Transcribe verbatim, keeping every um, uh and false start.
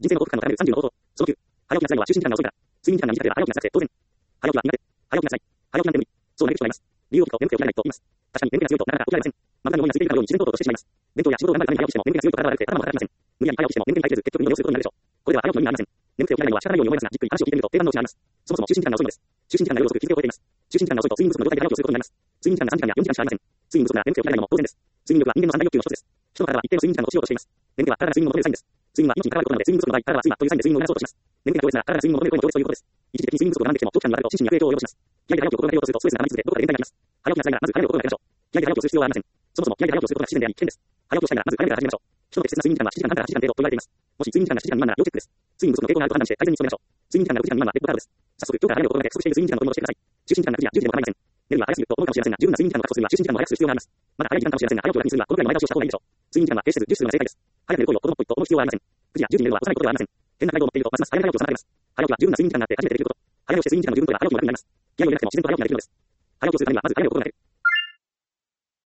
人生の幸福感の高めるさんじゅうの方法。そのきゅう、早起きが辛いのは就寝時間が遅いから。睡眠時間が短ければ早起きが辛くて当然。早起きは苦手。早起きが辛い。早起きなんて無理。そう嘆く人がいます。理由を聞くと眠くて起きられないと言います。確かに眠気が強いとなかなか起きられません。まぶたに思いがついているかのように自然ととしてしまいます。勉強や仕事を頑張るために早起きしても眠気が強いと体が悪くて頭も働きません。無理やり早起きしても眠気に耐えきれず結局運動することになるでしょう。これでは早起きの意味がありません。眠くて起きられないのは仕方ないように思いますが、じっくり話を聞いてみると定番のうちがあります。そもそも就寝時間が遅いのです。就寝時間が夜遅く日付を超えています。就寝時間が遅いと睡眠不足の状態で早起きをすることになります。睡眠時間がさんじかんやよんじかんしかありません。睡眠不足なら眠くて起きられないのも当然です。睡眠力は人間の三大欲求の一つです。人の体は一定の睡眠時間を落としようとしています。眠気は体が睡眠を求めるサインです。睡眠は命に関わることなので、睡眠不足の場合、体は睡魔というサインで睡眠を促そうとします。眠気が強烈なら体が睡眠を求める声の強烈ということです。一時的に睡眠不足が並んできても長期間にわたると心身に悪影響を及ぼします。気合で早起きを心がけようとするとストレスが溜まり続け、どこかで限界があります。早起きが辛いならまず体を心がけましょう。気合で早起きをする必要はありません。そもそも気合で早起きをすることが不自然であり危険です。早起きをしたいならまず体から始めましょう。人の適切な睡眠時間はしちじかんはんからはちじかん程度と言われています。もし睡眠時間がしちじかん未満なら要チェックです。睡眠不足の傾向があると判断して改善に努めましょう。睡眠時間がろくじかん未満ならレッドカードです。早速、今日から早めを心がけ不足している睡眠時間の取り戻しをしてください。就寝時間がくじやじゅうじでも構いません。寝るのは早すぎると思うかもしれませんが、十分な睡眠時間の確保するには就寝時間を早くする必要があります。まだ早い時間かもしれませんが、早起きを楽にするにはこのくらいの前倒しをした方がいいでしょう。睡眠時間は決してず重視するのが正解です。早く寝る行為を子供っぽいと思う必要はありません。くじやじゅうじに寝るのは幼いことではありません。変な態度を持っているとますます早め早起きを妨げます。早起きは十分な睡眠時間があって初めてできること。早起きをして睡眠時間の十分とは早起きも楽になります。気合を入れなくても自然と早起きができるのです。早起きをするためにはまず早めを心がける。